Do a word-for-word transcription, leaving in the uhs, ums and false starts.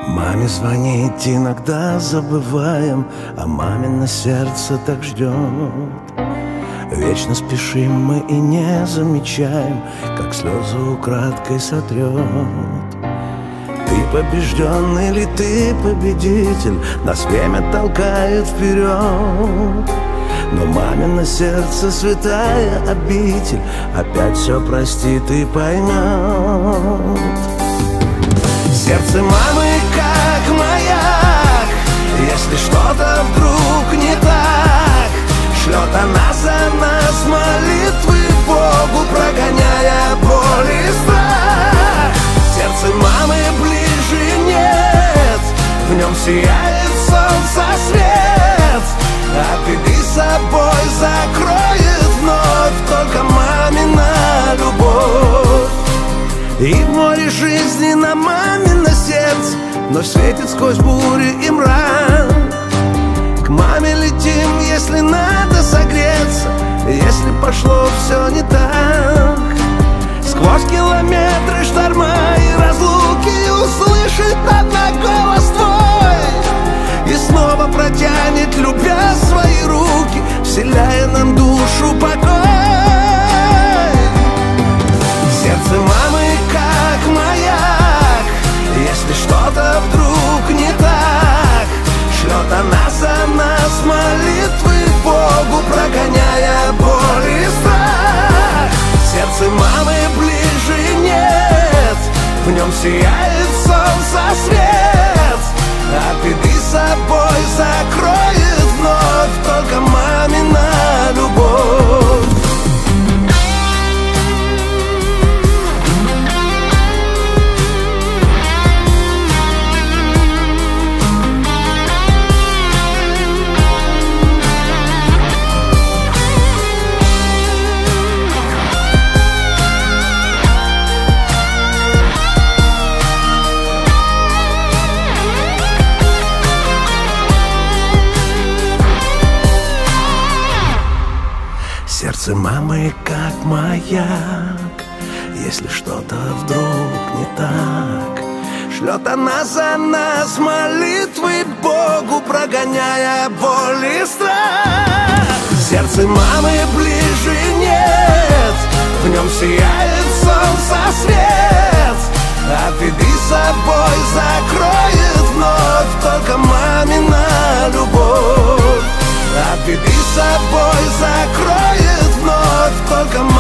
Маме звонить иногда забываем, а мамино сердце так ждет. Вечно спешим мы и не замечаем, как слезы украдкой сотрет. Ты побежден или ты победитель, нас время толкает вперед. Но мамино сердце святая обитель, опять все простит и поймет. Сердце мамы как маяк, если что-то вдруг не так, шлет она за нас молитвы Богу, прогоняя боль и страх. Сердце мамы ближе нет, в нем сияет солнце свет, а беды собой закроет вновь только мамина любовь. И в море жизни на мамино сердце вновь светит сквозь бури и мрак. К маме летим, если надо согреться, если пошло все не так. Сквозь километры шторма и разлуки услышит одна голос твой и снова протянет, любя свои руки, вселяя нам душу покой. Сердце мамы как маяк, если что-то вдруг не так, шлет она за нас молитвы Богу, прогоняя боль и страх. Сердце мамы ближе нет, в нем сияет солнце свет, а беды собой закроет вновь только мамина любовь. Сердце мамы как маяк, если что-то вдруг не так, шлет она за нас молитвы Богу, прогоняя боль и страх. Сердце мамы ближе нет, в нем сияет солнце свет, а беды собой закроет вновь только мамина любовь. А беды собой закроет вновь только